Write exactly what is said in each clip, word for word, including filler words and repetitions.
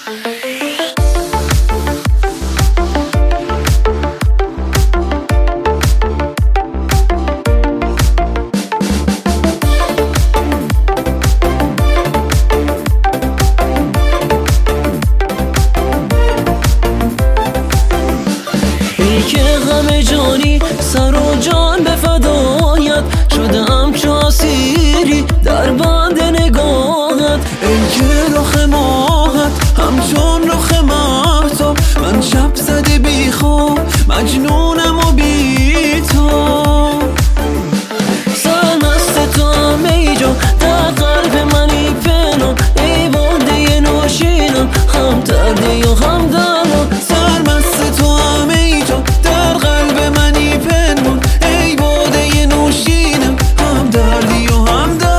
که غم جانی سر و جان به فدایت شدم چو اسیری در بند نگاهت. ای که رخ ماهت همچون رخ مهتاب، من شب زده بی خواب مجنونم و بی تو. سرمست تو هم ای جان در قلب منی پنهان، ای باده نوشینم هم دردی و هم درمان. سرمست تو هم ای جان در قلب منی پنهان، ای باده نوشینم هم دردی و هم درمان.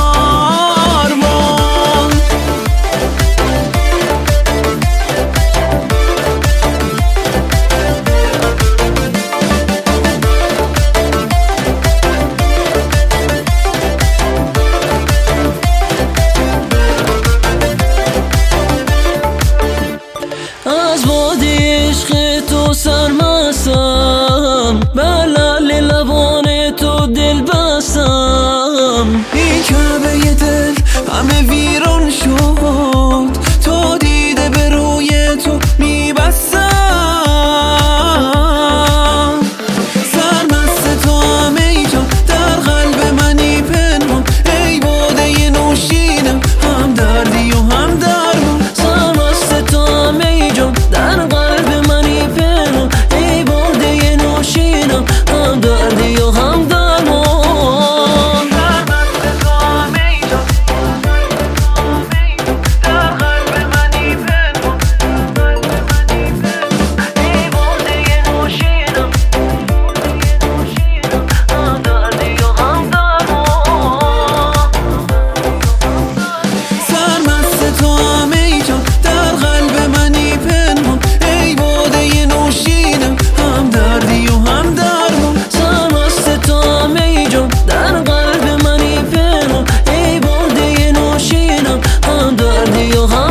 از باده عشق تو سرمستم، بر لعل لبان تو دل بستم. این کعبه دل همه ویران شد، تو دیده به روی تو میبستم. سرمست تو هم ای جان در قلب منی پنهان، ای باده نوشینم هم دردی و هم درمان. سرمست تو هم ای جان در قلب منی پنهان، ای باده نوشینم هم دردی و هم درمان. سرمست تو هم ای جان در قلب منی پنهان، ای باده نوشینم هم دردی و هم درمان. سرمست تو هم ای جان در قلب منی پنهان، ای باده نوشینم هم دردی و هم درمان. سرمست تو هم ای جان در قلب منی پنهان، ای باده نوشینم هم دردی و هم